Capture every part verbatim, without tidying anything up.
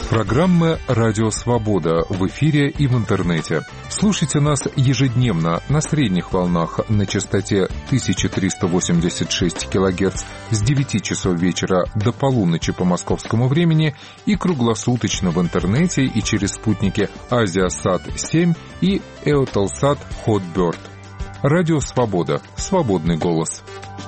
Программа «Радио Свобода» в эфире и в интернете. Слушайте нас ежедневно на средних волнах на частоте тысяча триста восемьдесят шесть килогерц с девяти часов вечера до полуночи по московскому времени и круглосуточно в интернете и через спутники Азиасат семь и Eutelsat Hotbird. Радио Свобода. Свободный голос.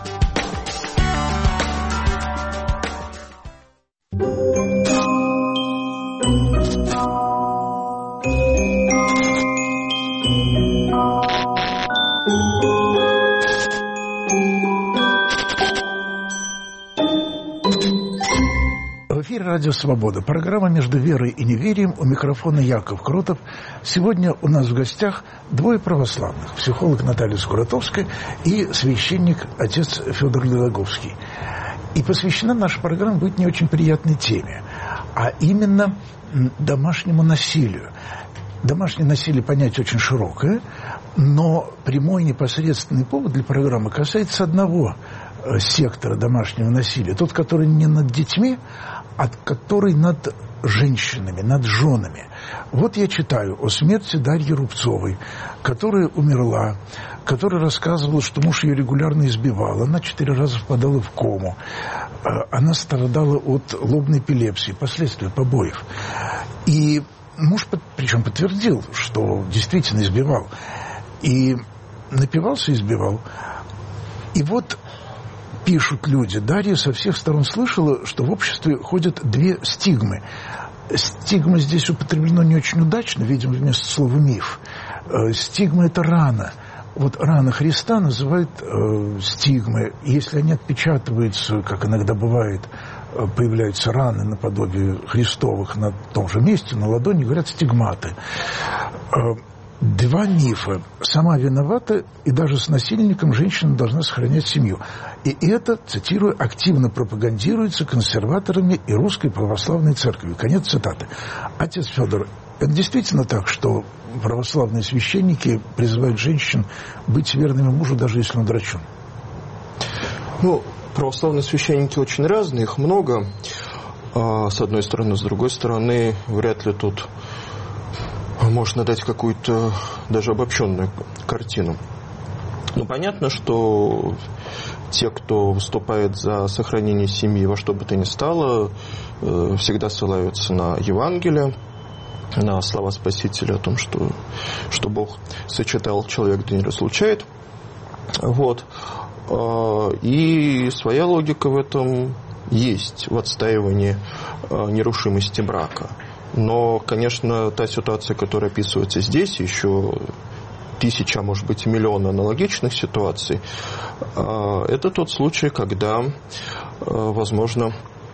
В эфире «Радио Свобода». Программа «Между верой и неверием». У микрофона Яков Кротов. Сегодня у нас в гостях двое православных. Психолог Наталья Скуратовская и священник отец Федор Лилоговский. И посвящена наша программа будет не очень приятной теме, а именно домашнему насилию. Домашнее насилие понятие очень широкое, но прямой непосредственный повод для программы касается одного сектора домашнего насилия. Тот, который не над детьми, а который над женщинами, над женами. Вот я читаю о смерти Дарьи Рубцовой, которая умерла, которая рассказывала, что муж ее регулярно избивал, она четыре раза впадала в кому, она страдала от лобной эпилепсии, последствия побоев. И муж, причем подтвердил, что действительно избивал. И напивался, избивал. И вот пишут люди, Дарья со всех сторон слышала, что в обществе ходят две стигмы. Стигма здесь употреблено не очень удачно, видимо, вместо слова «миф». Стигма – это рана. Вот рана Христа называют э, стигмы. Если они отпечатываются, как иногда бывает, появляются раны наподобие Христовых на том же месте, на ладони, говорят стигматы. Два мифа. Сама виновата, и даже с насильником женщина должна сохранять семью. И это, цитирую, активно пропагандируется консерваторами и Русской Православной Церковью. Конец цитаты. Отец Федор, это действительно так, что православные священники призывают женщин быть верными мужу, даже если он драчун? Ну, православные священники очень разные, их много. А, с одной стороны, с другой стороны, вряд ли тут можно дать какую-то даже обобщенную картину. Ну, понятно, что те, кто выступает за сохранение семьи во что бы то ни стало, всегда ссылаются на Евангелие, на слова Спасителя о том, что, что Бог сочетал человек, да не разлучает. Вот. И своя логика в этом есть, в отстаивании нерушимости брака. Но, конечно, та ситуация, которая описывается здесь, еще тысяча, может быть, миллион аналогичных ситуаций, это тот случай, когда, возможно,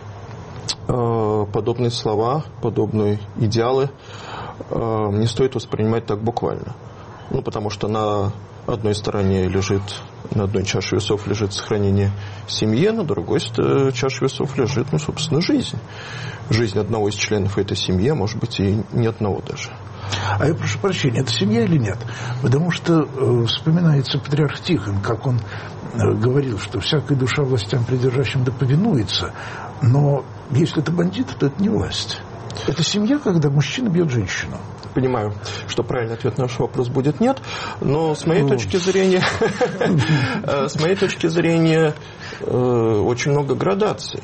подобные слова, подобные идеалы не стоит воспринимать так буквально. Ну, потому что на одной стороне лежит, на одной чаше весов лежит сохранение семьи, на другой чаше весов лежит, ну, собственно, жизнь. Жизнь одного из членов этой семьи, а может быть, и ни одного даже. А я прошу прощения, это семья или нет? Потому что э, вспоминается патриарх Тихон, как он э, говорил, что всякая душа властям придержащим да повинуется, но если это бандит, то это не власть. Это семья, когда мужчина бьет женщину. Понимаю, что правильный ответ на ваш вопрос будет нет, но с моей точки зрения, с моей точки зрения, очень много градаций,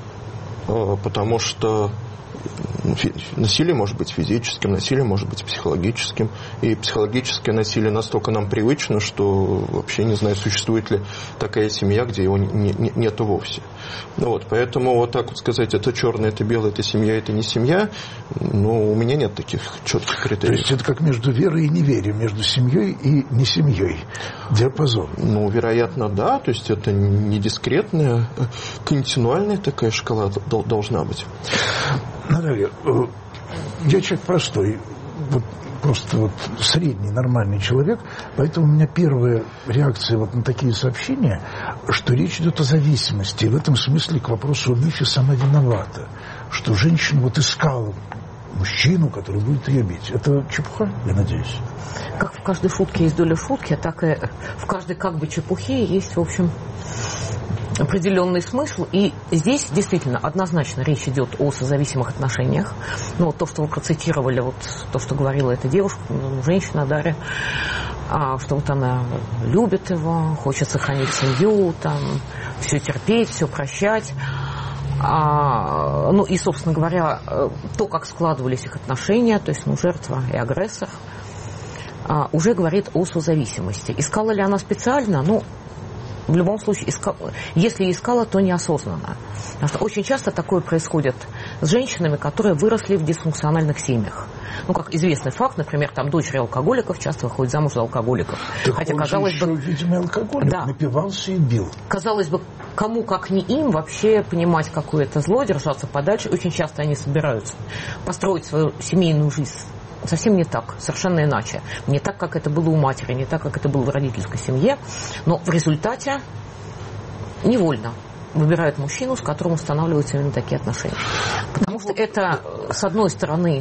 потому что насилие может быть физическим, насилие может быть психологическим, и психологическое насилие настолько нам привычно, что вообще не знаю, существует ли такая семья, где его не, не, нету вовсе. Ну вот, поэтому вот так вот сказать, это черное, это белое, это семья, это не семья, ну, у меня нет таких четких критериев. То есть это как между верой и неверием, между семьей и не семьей, диапазон? Ну, вероятно, да, то есть это не дискретная, континуальная такая шкала должна быть. Наталья, я человек простой, вот просто вот средний, нормальный человек, поэтому у меня первая реакция вот на такие сообщения, что речь идет о зависимости, и в этом смысле к вопросу о мифе сама виновата, что женщина вот искала мужчину, который будет ее бить. Это чепуха, я надеюсь? Как в каждой шутке есть доля шутки, так и в каждой как бы чепухе есть, в общем, определенный смысл. И здесь действительно однозначно речь идет о созависимых отношениях. Ну, вот то, что вы процитировали, вот то, что говорила эта девушка, ну, женщина Дарья, а, что вот она любит его, хочет сохранить семью, там, все терпеть, все прощать. А, ну и, собственно говоря, то, как складывались их отношения, то есть, ну, жертва и агрессор, а, уже говорит о созависимости. Искала ли она специально? Ну, в любом случае, искала, если искала, то неосознанно. Потому что очень часто такое происходит с женщинами, которые выросли в дисфункциональных семьях. Ну, как известный факт, например, там дочери алкоголиков часто выходит замуж за алкоголиков. Так хотя, он казалось же еще, бы, видимо, алкоголик, да, напивался и бил. Казалось бы, кому, как не им, вообще понимать, какое это зло, держаться подальше. Очень часто они собираются построить свою семейную жизнь совсем не так, совершенно иначе. Не так, как это было у матери, не так, как это было в родительской семье. Но в результате невольно выбирают мужчину, с которым устанавливаются именно такие отношения. Потому что это, с одной стороны,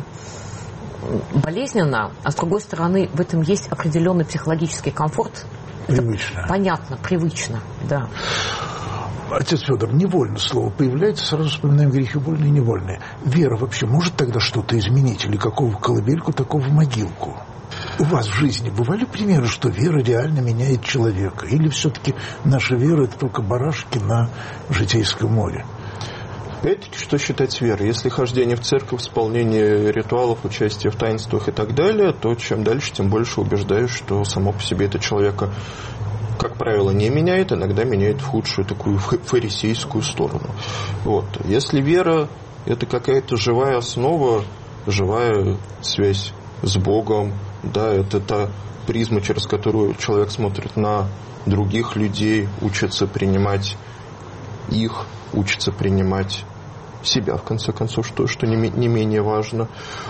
болезненно, а с другой стороны, в этом есть определенный психологический комфорт. Привычно. Это понятно, привычно, да. Отец Федор, невольно слово появляется, сразу вспоминаем грехи вольные и невольные. Вера вообще может тогда что-то изменить? Или какого колыбельку, такого в могилку? У вас в жизни бывали примеры, что вера реально меняет человека? Или все-таки наша вера – это только барашки на житейском море? Опять-таки, что считать верой? Если хождение в церковь, исполнение ритуалов, участие в таинствах и так далее, то чем дальше, тем больше убеждаюсь, что само по себе это человека, как правило, не меняет, иногда меняет в худшую такую фарисейскую сторону. Вот. Если вера – это какая-то живая основа, живая связь с Богом, да, это та призма, через которую человек смотрит на других людей, учится принимать их, учится принимать себя, в конце концов, что, что не, не менее важно,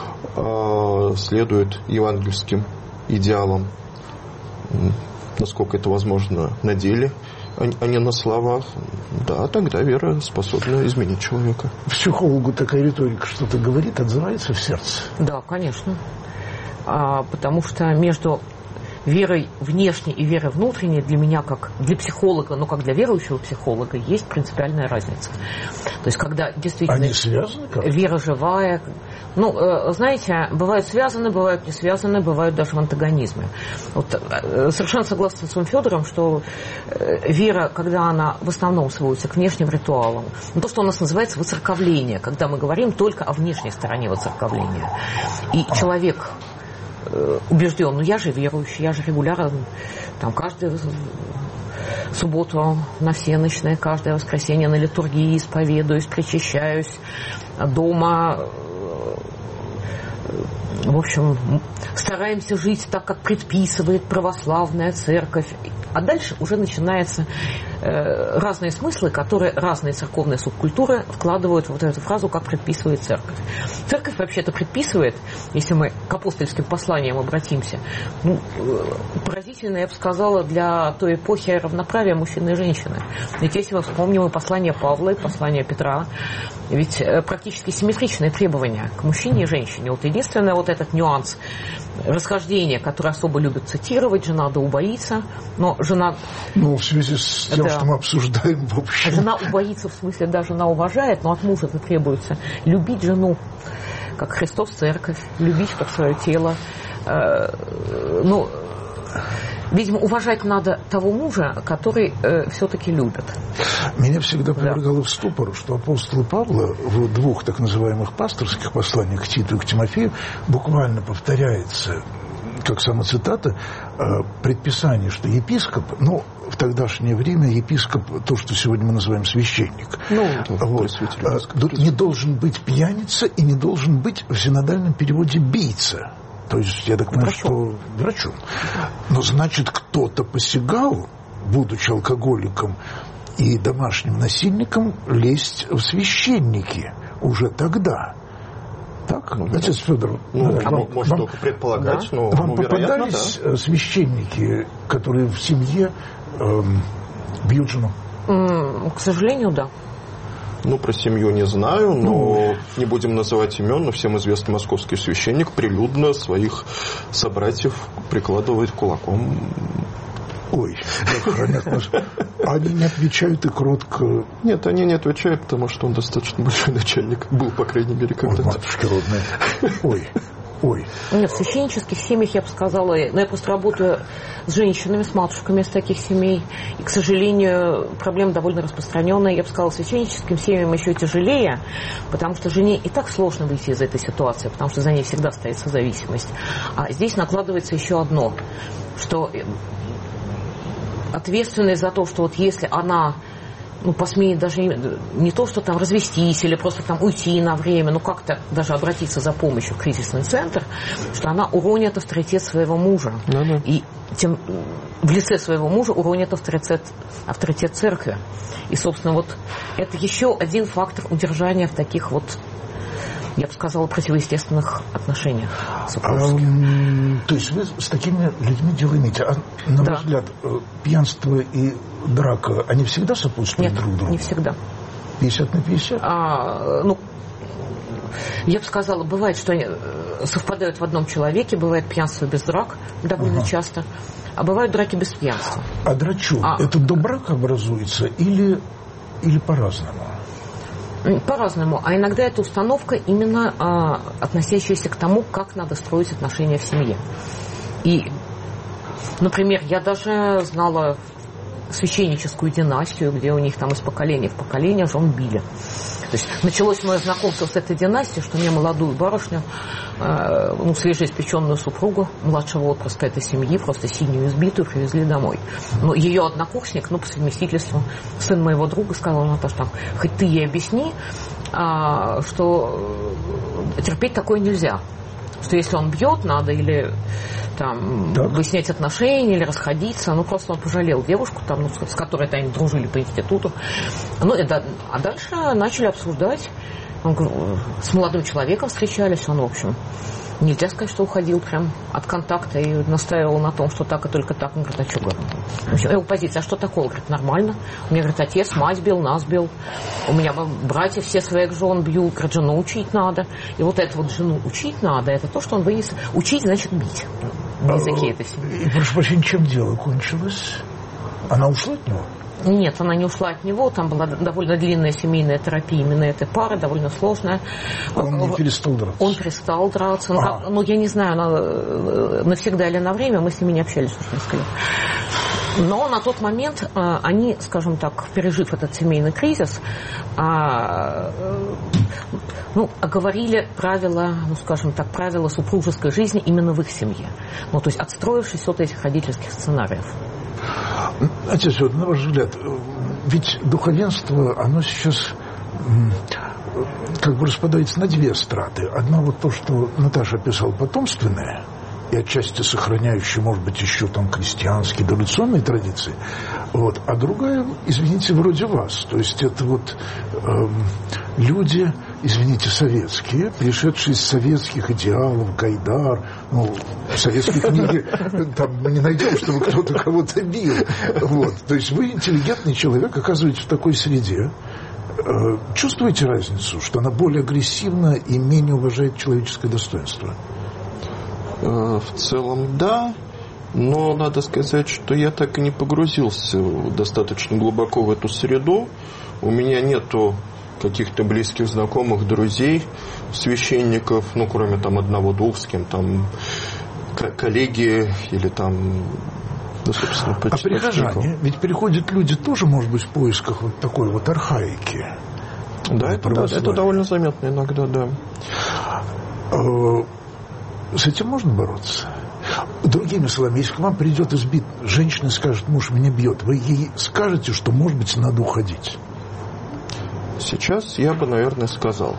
следует евангельским идеалам, насколько это возможно на деле, а не на словах, да, тогда вера способна изменить человека. Психологу такая риторика что-то говорит, отзывается в сердце? Да, конечно. А, потому что между верой внешней и верой внутренней для меня, как для психолога, но как для верующего психолога, есть принципиальная разница. То есть, когда действительно... Они связаны как-то? Вера живая. Ну, знаете, бывают связаны, бывают не связаны, бывают даже в антагонизме. Вот, совершенно согласна с своим Федором, что вера, когда она в основном сводится к внешним ритуалам, ну, то, что у нас называется воцерковление, когда мы говорим только о внешней стороне воцерковления. И человек убежден, ну я же верующий, я же регулярно, там, каждую субботу на всенощное, каждое воскресенье на литургии исповедуюсь, причащаюсь дома, в общем, стараемся жить так, как предписывает православная церковь. А дальше уже начинаются э, разные смыслы, которые разные церковные субкультуры вкладывают в вот эту фразу, как предписывает церковь. Церковь вообще-то предписывает, если мы к апостольским посланиям обратимся, ну, поразительно, я бы сказала, для той эпохи равноправия мужчины и женщины. Ведь если мы вспомним и послание Павла, и послание Петра, ведь практически симметричные требования к мужчине и женщине. Вот единственный вот этот нюанс расхождения, который особо любят цитировать, жена да убоится, но жена... Ну, в связи с тем, да, что мы обсуждаем, в общем... Жена убоится, в смысле, да, жена уважает, но от мужа это требуется любить жену, как Христос церковь, любить как свое тело. Э, ну, видимо, уважать надо того мужа, который э, все-таки любит. Меня всегда повергало, да, в ступор, что апостол Павла в двух так называемых пасторских посланиях к Титу и к Тимофею буквально повторяется, как самоцитата, предписание, что епископ, ну, в тогдашнее время епископ, то, что сегодня мы называем священник, ну, вот, не должен быть пьяница и не должен быть в синодальном переводе бийца. То есть, я так понимаю, что врачом. Но, значит, кто-то посягал, будучи алкоголиком и домашним насильником, лезть в священники уже тогда. Так, ну, отец Федор, ну, да, вам, можно вам, только предполагать, да, но вам ну, попадались, да, священники, которые в семье эм, бьют жену? Mm, к сожалению, да. Ну, про семью не знаю, но ну, не будем называть имен, но всем известный московский священник прилюдно своих собратьев прикладывает кулаком Ой, как хранят нас. Они не отвечают и кротко... Нет, они не отвечают, потому что он достаточно большой начальник. Был, по крайней мере, когда-то. Ой, матушки родные. Ой, ой. Нет, в священнических семьях, я бы сказала, но я просто работаю с женщинами, с матушками из таких семей. И, к сожалению, проблема довольно распространенная. Я бы сказала, священническим семьям еще тяжелее, потому что жене и так сложно выйти из этой ситуации, потому что за ней всегда стоит созависимость. А здесь накладывается еще одно, что ответственность за то, что вот если она, ну, посмеет даже не, не то, что там развестись или просто там уйти на время, ну, как-то даже обратиться за помощью в кризисный центр, что она уронит авторитет своего мужа. Да-да. И тем, в лице своего мужа уронит авторитет, авторитет церкви. И, собственно, вот это еще один фактор удержания в таких вот, я бы сказала, противоестественных отношениях супружеских. А, то есть вы с такими людьми дело имеете. А на да. ваш взгляд, пьянство и драка, они всегда сопутствуют Нет, друг другу? Не всегда. пятьдесят на пятьдесят? А, ну, я бы сказала, бывает, что они совпадают в одном человеке, бывает пьянство без драк довольно ага. часто, а бывают драки без пьянства. А драчун, а, это до брака образуется или, или по-разному? По-разному. А иногда это установка, именно а, относящаяся к тому, как надо строить отношения в семье. И, например, я даже знала священническую династию, где у них там из поколения в поколение жен били. То есть началось мое знакомство с этой династией, что мне молодую барышню, э, ну, свежеиспеченную супругу младшего отпрыска этой семьи, просто синюю избитую, привезли домой. Но ее однокурсник, ну, по совместительству, сын моего друга, сказал: Наташа, там, хоть ты ей объясни, а, что терпеть такое нельзя. Что если он бьет, надо или там выяснять отношения, или расходиться. Ну, просто он пожалел девушку, там, ну, с которой они дружили по институту. Ну, и, да, а дальше начали обсуждать. Он, с молодым человеком встречались, он, в общем, нельзя сказать, что уходил прям от контакта и настаивал на том, что так и только так. Он говорит: а что, говорит? В общем, его позиция: а что такое? Он говорит: нормально. У меня, говорит, отец мать бил, нас бил. У меня братья все своих жен бьют. Говорит, жену учить надо. И вот эту вот жену учить надо, это то, что он вынес. Учить значит бить. На языке этой семьи. И, прошу прощения, чем дело кончилось? Она ушла от него? Нет, она не ушла от него. Там была довольно длинная семейная терапия именно этой пары, довольно сложная. Он не перестал драться? Он перестал драться. Ну, как, ну, я не знаю, она, навсегда или на время, мы с ними не общались уже несколько лет. Но на тот момент они, скажем так, пережив этот семейный кризис, ну, оговорили правила, ну, скажем так, правила супружеской жизни именно в их семье. Ну, то есть отстроившись от этих родительских сценариев. Отец, вот, на ваш взгляд, ведь духовенство, оно сейчас как бы распадается на две страты. Одна вот то, что Наташа описала, потомственное, и отчасти сохраняющие, может быть, еще там крестьянские, дореволюционные традиции. Вот. А другая, извините, вроде вас. То есть это вот эм, люди, извините, советские, пришедшие из советских идеалов, Гайдар, ну, в советской книге там мы не найдем, чтобы кто-то кого-то бил. Вот. То есть вы интеллигентный человек, оказываетесь в такой среде. Чувствуете разницу, что она более агрессивна и менее уважает человеческое достоинство? В целом, да. Но надо сказать, что я так и не погрузился достаточно глубоко в эту среду. У меня нету каких-то близких знакомых, друзей, священников, ну, кроме там одного-двух, с кем там коллеги или там... Да, собственно, а прихожане, ведь приходят люди тоже, может быть, в поисках вот такой вот архаики. Да, это, да, это довольно заметно иногда, да. С этим можно бороться? Другими словами, если к вам придет избит женщина и скажет: муж меня бьет, вы ей скажете, что, может быть, надо уходить? Сейчас я бы, наверное, сказал.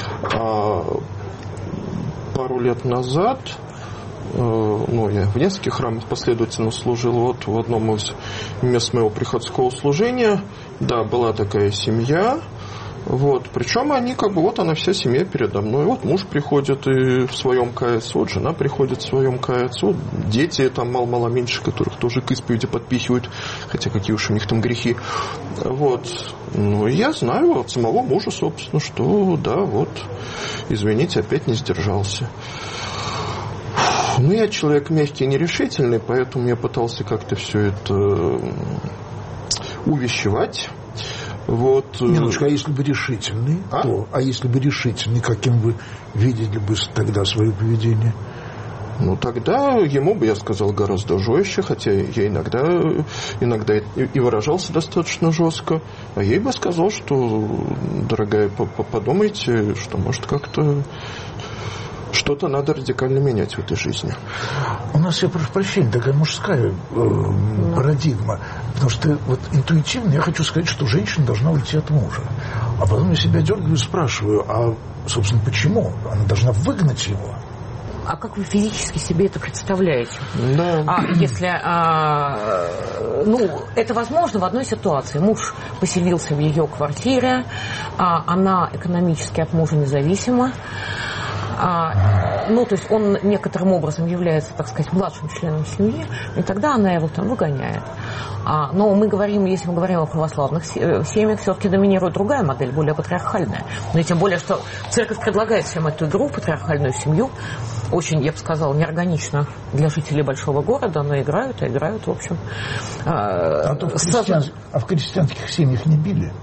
Пару лет назад... Ну, я в нескольких храмах последовательно служил. Вот в одном из мест моего приходского служения, да, была такая семья. Вот, причем они как бы, вот она вся семья передо мной. Вот муж приходит и в своем кается, вот жена приходит в своем кается, вот дети там мало-мало меньше, которых тоже к исповеди подпихивают, хотя какие уж у них там грехи. Вот. Ну, я знаю от самого мужа, собственно, что да, вот, извините, опять не сдержался. Ну, я человек мягкий и нерешительный, поэтому я пытался как-то все это увещевать. Вот. Минуточку, а если бы решительный, а? то, а если бы решительный, каким вы видели бы тогда свое поведение? Ну, тогда ему бы я сказал гораздо жестче, хотя я иногда, иногда и выражался достаточно жестко. А ей бы сказал, что, дорогая, подумайте, что, может, как-то что-то надо радикально менять в этой жизни. У нас, я прошу прощения, такая мужская э, парадигма. Потому что вот интуитивно я хочу сказать, что женщина должна уйти от мужа. А потом я себя дергаю и спрашиваю, а, собственно, почему? Она должна выгнать его. А как вы физически себе это представляете? Да. А если, а, ну, это возможно в одной ситуации. Муж поселился в ее квартире, а она экономически от мужа независима. А, ну, то есть он некоторым образом является, так сказать, младшим членом семьи, и тогда она его там выгоняет. А, но мы говорим, если мы говорим о православных семьях, все-таки доминирует другая модель, более патриархальная. Но и тем более, что церковь предлагает всем эту игру, патриархальную семью, очень, я бы сказала, неорганично для жителей большого города, но играют и играют, в общем. А, то в, христиан... а в крестьянских семьях не били?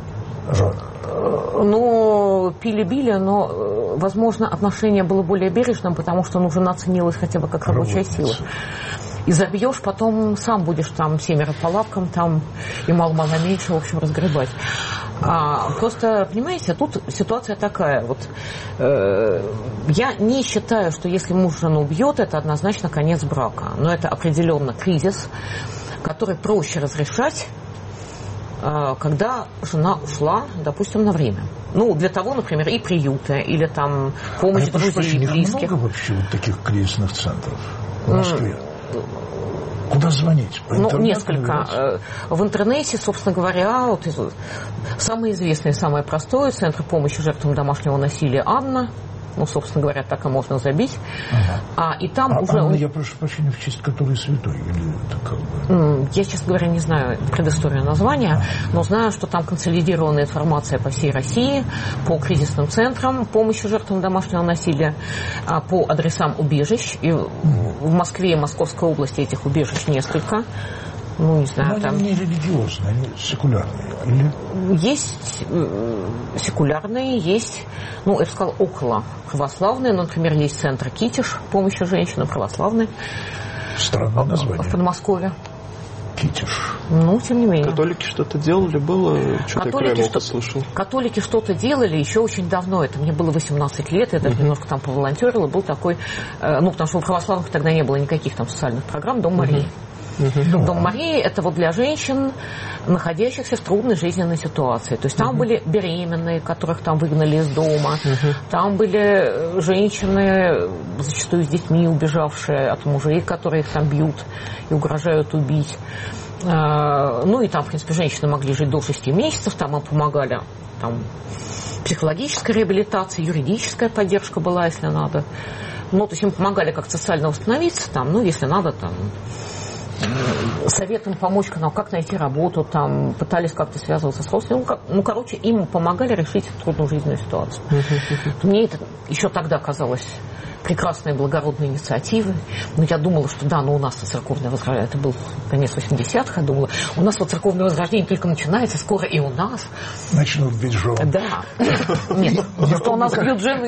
Ну, пили-били, но, возможно, отношение было более бережным, потому что, ну, жена ценилась хотя бы как рабочая сила. И забьешь, потом сам будешь там семеро по лапкам, там и мало-мало меньше, в общем, разгребать. А, просто, понимаете, тут ситуация такая. Вот, э, я не считаю, что если муж жену убьет, это однозначно конец брака. Но это определенно кризис, который проще разрешать, когда жена ушла, допустим, на время. Ну, для того, например, и приюта, или там помощь а друзей, и близких. Много вообще вот таких кризисных центров в Москве? Mm. Куда звонить? По ну, несколько. В интернете, собственно говоря, вот, самое известное, самое простое, Центр помощи жертвам домашнего насилия «Анна». Ну, собственно говоря, так и можно забить. Ага. А, и там а, уже... Анна, я прошу прощения, в честь которой святой? Или это как бы... Я, честно говоря, не знаю предысторию названия, ага. но знаю, что там консолидированная информация по всей России, по кризисным центрам помощи жертвам домашнего насилия, по адресам убежищ. И ага. в Москве и Московской области этих убежищ несколько. Ну, не знаю, но там... они не религиозные, они секулярные. Или... Есть секулярные, есть, ну, я бы сказала, около православные. Например, есть центр «Китиш» помощи женщинам, православный. Странное название. В Подмосковье. «Китиш». Ну, тем не менее. Католики что-то делали, было? Что-то католики, я что... слышал. Католики что-то делали еще очень давно. Это мне было восемнадцать лет, я даже uh-huh. немножко там поволонтерила. Был такой, э, ну, потому что у православных тогда не было никаких там социальных программ, «Дом Марии». Uh-huh. Uh-huh. Дом Марии – это вот для женщин, находящихся в трудной жизненной ситуации. То есть там uh-huh. были беременные, которых там выгнали из дома. Uh-huh. Там были женщины, зачастую с детьми, убежавшие от мужей, которые их там бьют и угрожают убить. Ну и там, в принципе, женщины могли жить до шести месяцев. Там им помогали там, психологическая реабилитация, юридическая поддержка была, если надо. Ну, то есть им помогали как социально восстановиться, там, ну, если надо, там... советом помочь, как найти работу, там, пытались как-то связываться с родственниками. Ну, как, ну, короче, им помогали решить трудную жизненную ситуацию. Мне это еще тогда казалось прекрасной, благородной инициативой. Но я думала, что да, но у нас церковное возрождение, это был конец восьмидесятых, я думала, у нас вот церковное возрождение только начинается, скоро и у нас. Начнут бить жен. Да. Нет, что у нас бьют жены,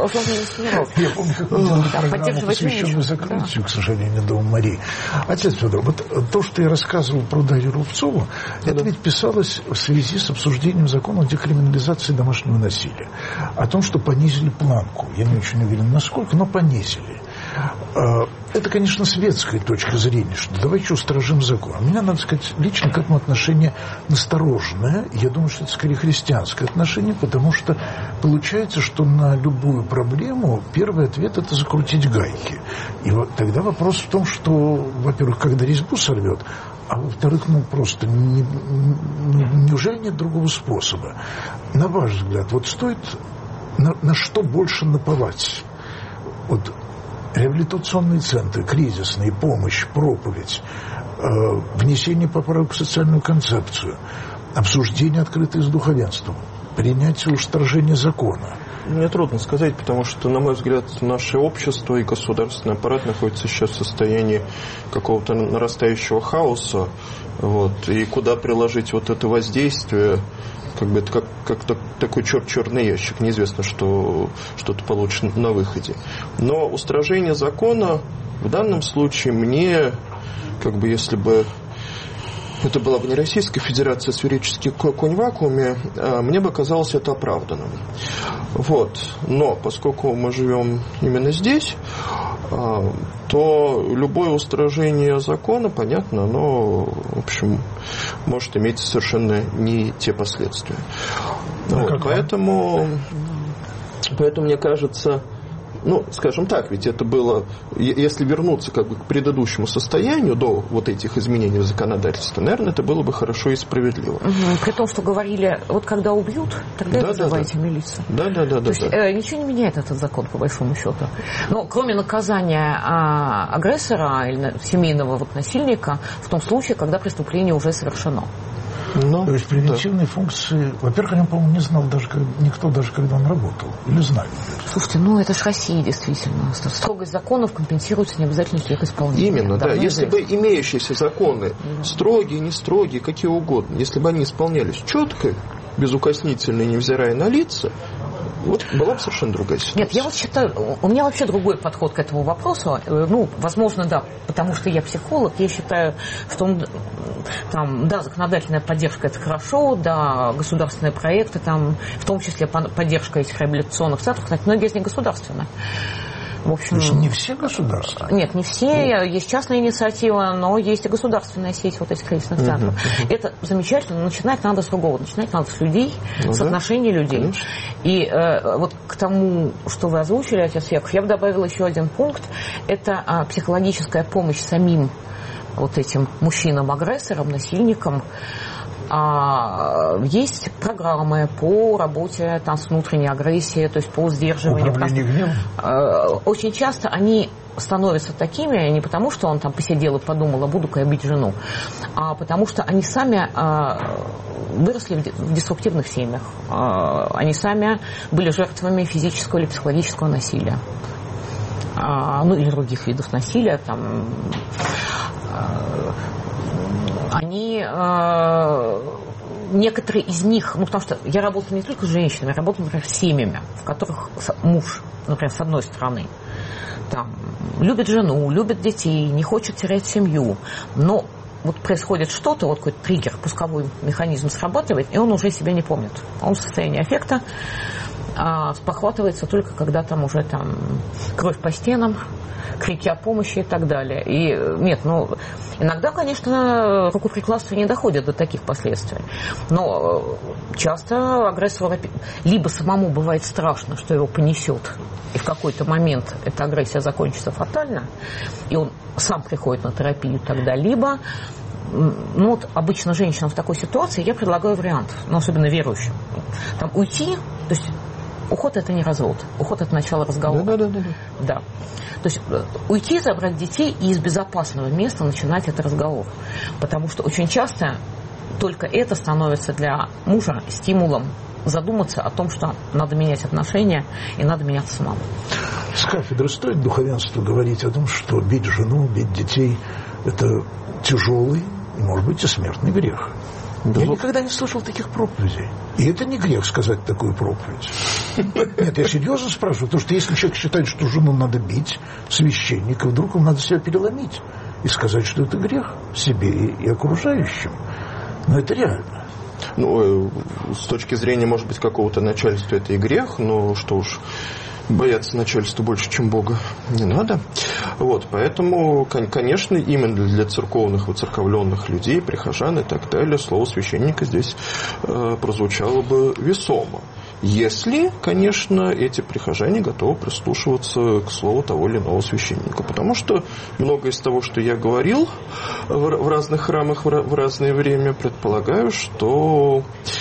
я помню, как мы делали программу, посвященную закрытию, к сожалению, Дома Марии. Отец Федор, вот то, что я рассказывал про Дарью Рубцову, это ведь писалось в связи с обсуждением закона о декриминализации домашнего насилия. О том, что понизили планку. Я не очень уверен, насколько, но понизили. Это, конечно, светская точка зрения, что давайте устражим закон. У меня, надо сказать, лично к этому отношение настороженное. Я думаю, что это скорее христианское отношение, потому что получается, что на любую проблему первый ответ – это закрутить гайки. И вот тогда вопрос в том, что, во-первых, когда резьбу сорвет, а во-вторых, ну просто не, не, неужели нет другого способа? На ваш взгляд, вот стоит на, на что больше наповать? Вот реабилитационные центры, кризисные, помощь, проповедь, э, внесение поправок в социальную концепцию, обсуждение открытое с духовенством, принятие устражения закона. мне трудно сказать, потому что, на мой взгляд, наше общество и государственный аппарат находится сейчас в состоянии какого-то нарастающего хаоса. Вот, и куда приложить вот это воздействие, как бы это как, как такой черт черный ящик, неизвестно, что что-то получится на выходе. Но устражение закона в данном случае мне, как бы, если бы это была бы не Российская Федерация, а сферический конь в вакууме, мне бы казалось это оправданным. Вот. Но поскольку мы живем именно здесь, то любое устражение закона, понятно, оно, в общем, может иметь совершенно не те последствия. Вот. Поэтому, поэтому, мне кажется, ну, скажем так, ведь это было, если вернуться как бы к предыдущему состоянию до вот этих изменений в законодательстве, наверное, это было бы хорошо и справедливо. Угу. При том, что говорили, вот когда убьют, тогда да, вызывайте да, да. милицию. Да, да, да. То да, есть да. Э, ничего не меняет этот закон, по большому счету. Но кроме наказания а, агрессора или семейного вот, насильника в том случае, когда преступление уже совершено. Но, то есть превентивные да. функции, во-первых, я, по-моему, не знал даже, никто даже, когда он работал. Или знали. Слушайте, ну это же Россия, действительно. Строгость законов компенсируется необязательностью их исполнения. Именно, да. Если бы имеющиеся законы, да. строгие, не строгие, какие угодно, если бы они исполнялись четко, безукоснительно, невзирая на лица, вот была бы совершенно другая ситуация. Нет, я вот считаю, у меня вообще другой подход к этому вопросу. Ну, возможно, да, потому что я психолог, я считаю, что там, да, законодательная поддержка – это хорошо, да, государственные проекты, там, в том числе поддержка этих реабилитационных центров, кстати, многие из них государственные. В общем, то есть не все государства? Нет, не все. Нет. Есть частная инициатива, но есть и государственная сеть вот этих кризисных центров. Uh-huh, uh-huh. Это замечательно, но начинать надо с другого. Начинать надо с людей, uh-huh. с отношений людей. Uh-huh. И э, вот к тому, что вы озвучили, отец Яков, я бы добавила еще один пункт. Это а, психологическая помощь самим вот этим мужчинам-агрессорам, насильникам. А, есть программы по работе там, с внутренней агрессией, то есть по сдерживанию. Управление гневом? А, очень часто они становятся такими не потому, что он там посидел и подумал, а буду-ка я бить жену, а потому что они сами а, выросли в деструктивных семьях. А, они сами были жертвами физического или психологического насилия. А, ну, или других видов насилия, там... А, они, э, некоторые из них, ну, потому что я работала не только с женщинами, я работала, например, с семьями, в которых муж, например, с одной стороны, там, любит жену, любит детей, не хочет терять семью, но вот происходит что-то, вот какой-то триггер, пусковой механизм срабатывает, и он уже себя не помнит. Он в состоянии аффекта, а спохватывается только когда там уже там кровь по стенам, крики о помощи и так далее. И нет, ну, иногда, конечно, рукоприкладство не доходит до таких последствий. Но часто агрессору либо самому бывает страшно, что его понесет, и в какой-то момент эта агрессия закончится фатально, и он сам приходит на терапию тогда, либо, ну вот обычно женщинам в такой ситуации я предлагаю вариант, ну, особенно верующим. Там уйти, то есть уход – это не развод, уход – это начало разговора. Да, да, да, да. Да. То есть уйти, забрать детей и из безопасного места начинать этот разговор. Потому что очень часто только это становится для мужа стимулом задуматься о том, что надо менять отношения и надо меняться самому. С кафедры стоит духовенству говорить о том, что бить жену, бить детей – это тяжелый, может быть, и смертный грех. Да. Я никогда не слышал таких проповедей. И это не грех сказать такую проповедь. Нет, я серьезно спрашиваю, потому что если человек считает, что жену надо бить, священника, вдруг ему надо себя переломить и сказать, что это грех себе и окружающим. Но это реально. Ну, с точки зрения, может быть, какого-то начальства это и грех, но что уж, бояться начальства больше, чем Бога, не надо. Вот, поэтому, конечно, именно для церковных, выцерковленных людей, прихожан и так далее, слово священника здесь э, прозвучало бы весомо. Если, конечно, эти прихожане готовы прислушиваться к слову того или иного священника. Потому что многое из того, что я говорил в разных храмах в разное время, предполагаю, что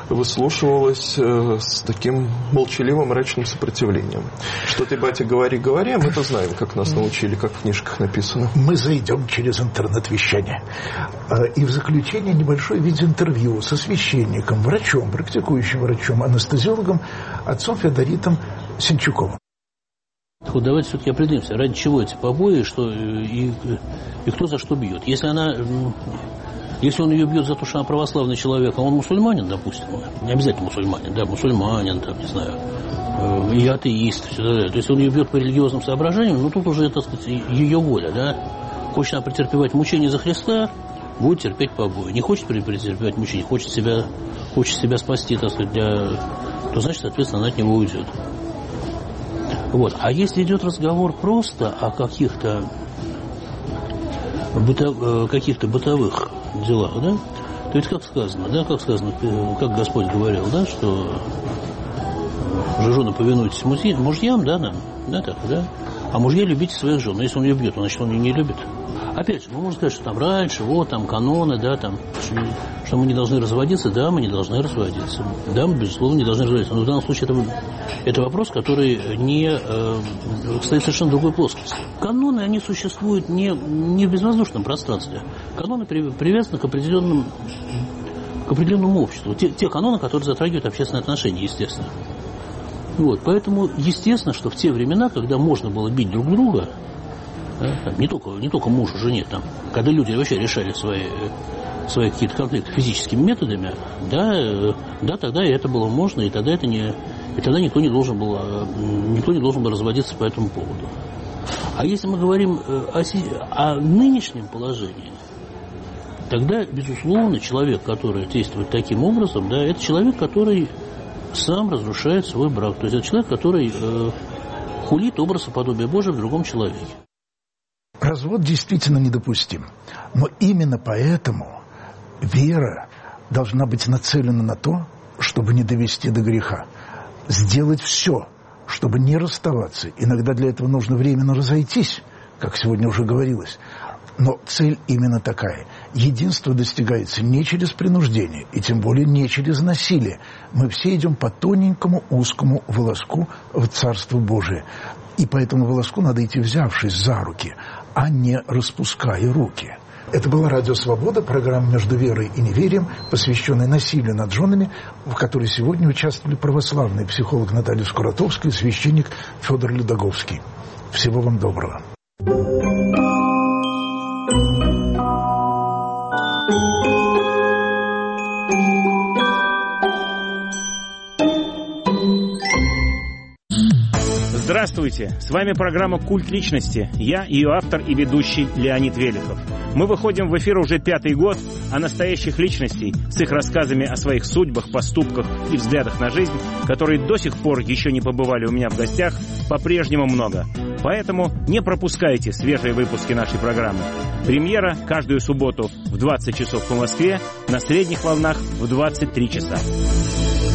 выслушивалось э, с таким молчаливым, мрачным сопротивлением. Что ты, батя, говори, говори, а мы-то знаем, как нас научили, как в книжках написано. Мы зайдем через интернет-вещание. И в заключение небольшое видеоинтервью со священником, врачом, практикующим врачом, анестезиологом, отцом Феодоритом Сенчуковым. Вот давайте все-таки определимся, ради чего эти побои, что, и, и кто за что бьет. Если она, если он ее бьет за то, что она православный человек, а он мусульманин, допустим, не обязательно мусульманин, да, мусульманин, там, не знаю, и атеист, все это, то есть он ее бьет по религиозным соображениям, ну тут уже, так сказать, ее воля, да. Хочет она претерпевать мучения за Христа, будет терпеть побои. Не хочет претерпевать мучения, хочет себя, хочет себя спасти, так сказать, для, то значит, соответственно, она от него уйдет. Вот. А если идет разговор просто о каких-то, быто, каких-то бытовых делах, да, то ведь как сказано, да, как сказано, как Господь говорил, да, что жены, повинуйтесь мужьям, да, нам, да, так, да, а мужья любите своих жен. Но если он ее бьет, значит, он ее не любит. Опять же, мы можем сказать, что там раньше, вот там каноны, да, там, что мы не должны разводиться, да, мы не должны разводиться. Да, мы, безусловно, не должны разводиться. Но в данном случае это, это вопрос, который не э, стоит в совершенно другой плоскости. Каноны, они существуют не, не в безвоздушном пространстве. Каноны при, привязаны к определенным, к определенному обществу. Те, те каноны, которые затрагивают общественные отношения, естественно. Вот, поэтому, естественно, что в те времена, когда можно было бить друг друга, да, не только, не только мужу, жене, там, когда люди вообще решали свои, свои какие-то конфликты физическими методами, да, да, тогда это было можно, и тогда, это не, и тогда никто, не должен был, никто не должен был разводиться по этому поводу. А если мы говорим о, о нынешнем положении, тогда, безусловно, человек, который действует таким образом, да, это человек, который сам разрушает свой брак. То есть это человек, который э, хулит образ и подобие Божие в другом человеке. Развод действительно недопустим. Но именно поэтому вера должна быть нацелена на то, чтобы не довести до греха. Сделать все, чтобы не расставаться. Иногда для этого нужно временно разойтись, как сегодня уже говорилось. Но цель именно такая. Единство достигается не через принуждение, и тем более не через насилие. Мы все идем по тоненькому узкому волоску в Царство Божие. И по этому волоску надо идти, взявшись за руки, а не распуская руки. Это была «Радио Свобода», программа «Между верой и неверием», посвященная насилию над женами, в которой сегодня участвовали православный психолог Наталья Скуратовская и священник Федор Людоговский. Всего вам доброго. Здравствуйте! С вами программа «Культ личности». Я, ее автор и ведущий Леонид Велихов. Мы выходим в эфир уже пятый год, а настоящих личностей с их рассказами о своих судьбах, поступках и взглядах на жизнь, которые до сих пор еще не побывали у меня в гостях, по-прежнему много. Поэтому не пропускайте свежие выпуски нашей программы. Премьера каждую субботу в двадцать часов по Москве, на средних волнах в двадцать три часа.